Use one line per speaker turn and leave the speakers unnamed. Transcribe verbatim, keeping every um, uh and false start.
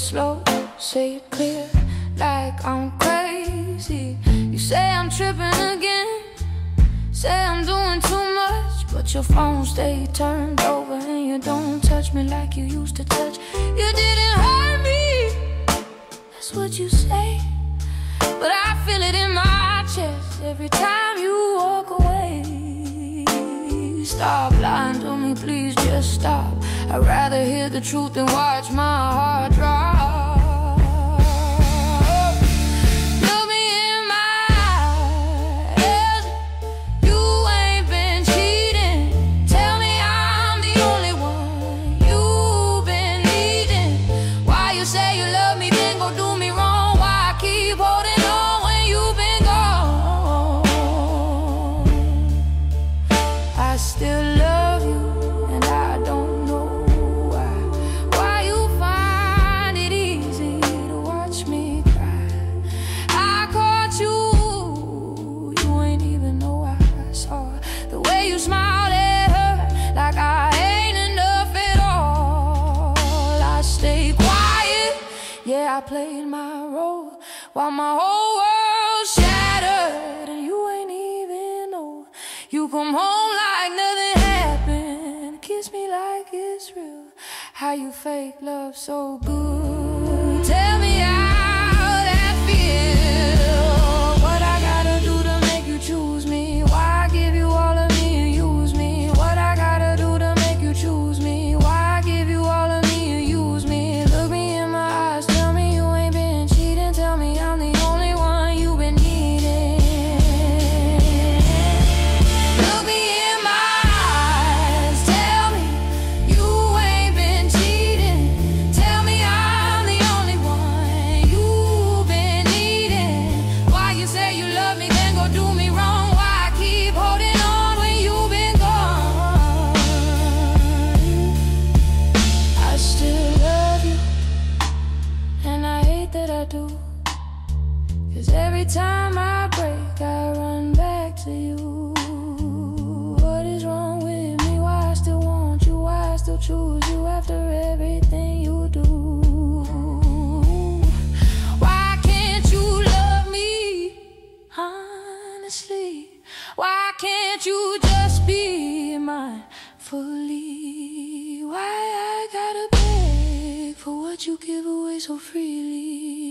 slow, say it clear, like I'm crazy. You say I'm tripping again, say I'm doing too much, but your phone stay turned over and you don't touch me like you used to touch. You didn't hurt me, that's what you say, but I feel it in my chest every time you walk away. Stop lying to me, please just stop. I'd rather hear the truth than watch my heart drop. Look me in my eyes, you ain't been cheating. Tell me I'm the only one you've been needing. Why you say you love me, then go do me wrong? Why I keep holding on when you've been gone? I still love you, and I don't know why. Why you find it easy to watch me cry. I caught you, you ain't even know I saw the way you smiled at her, like I ain't enough at all. I stay quiet, yeah, I played my role, while my whole world shattered, and you ain't even know. You come home like nothing happened, kiss me like it's real. How you fake love so good? Tell me how that feel. What I gotta do to make you choose me? Why I give you all of me and use me? What I gotta do to make you choose me? Why I give you all of me and use me? Look me in my eyes, tell me you ain't been cheating. Tell me I'm the only one you've been needing. Look me in my eyes, tell me you ain't been cheating. Tell me I'm the only one you've been needing. Why you say you love me, then go do me wrong? Why I keep holding on when you've been gone? I still love you, and I hate that I do, 'cause every time I break, I run back to you. What is wrong with me? Why I still want you? Why I still choose you after everything you do? Why can't you love me honestly? Why can't you just be mine fully? Why I gotta beg for what you give away so freely?